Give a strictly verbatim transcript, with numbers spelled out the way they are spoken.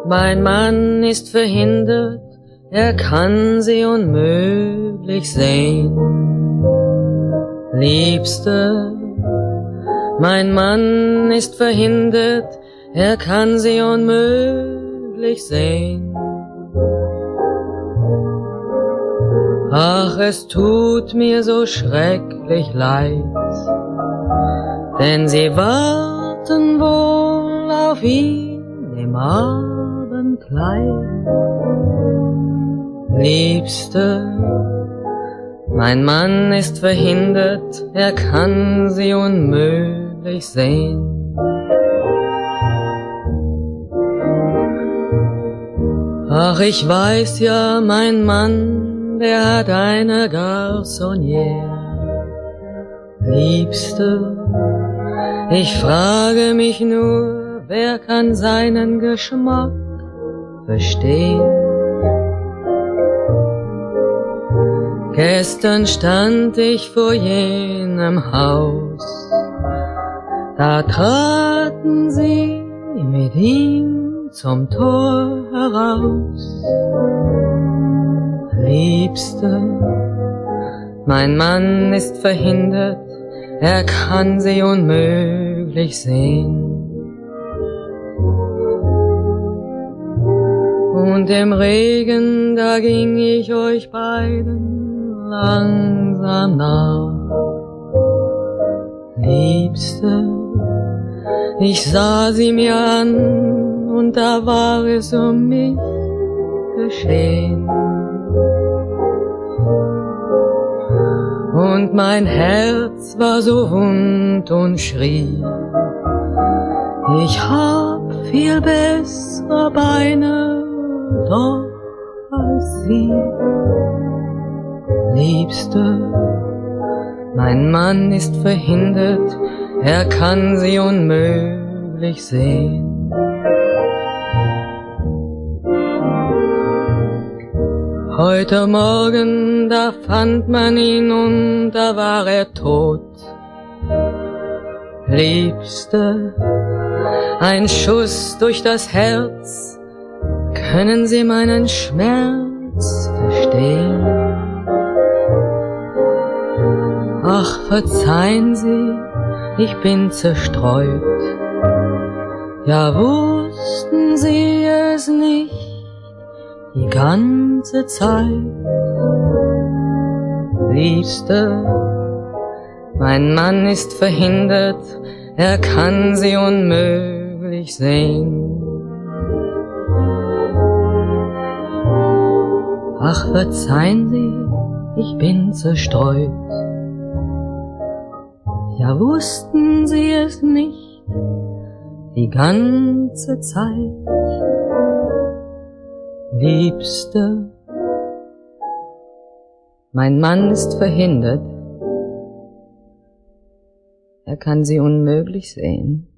Mein Mann ist verhindert, er kann sie unmöglich sehen. Liebste, mein Mann ist verhindert, er kann sie unmöglich sehen. Ach, es tut mir so schrecklich leid, denn sie warten wohl auf ihn im Abendkleid. Liebste, mein Mann ist verhindert, er kann sie unmöglich sehen. Ach, ich weiß ja, mein Mann, der hat eine Garçonnière. Liebste, ich frage mich nur, wer kann seinen Geschmack verstehen? Gestern stand ich vor jenem Haus, da traten sie mit ihm zum Tor heraus. Liebste, mein Mann ist verhindert, er kann sie unmöglich sehen. Und im Regen, da ging ich euch beiden langsam nach. Liebste, ich sah sie mir an, und da war es um mich geschehen. Und mein Herz war so wund und schrie, ich hab viel bessere Beine doch als sie. Liebste, mein Mann ist verhindert, er kann sie unmöglich sehen. Heute Morgen, da fand man ihn und da war er tot. Liebste, ein Schuss durch das Herz, können Sie meinen Schmerz verstehen? Ach, verzeihen Sie, ich bin zerstreut. Ja, wussten Sie es nicht die ganze Zeit? Liebste, mein Mann ist verhindert, er kann sie unmöglich sehen. Ach, verzeihen Sie, ich bin zerstreut. Ja, wussten Sie es nicht die ganze Zeit? Liebste, mein Mann ist verhindert, er kann sie unmöglich sehen.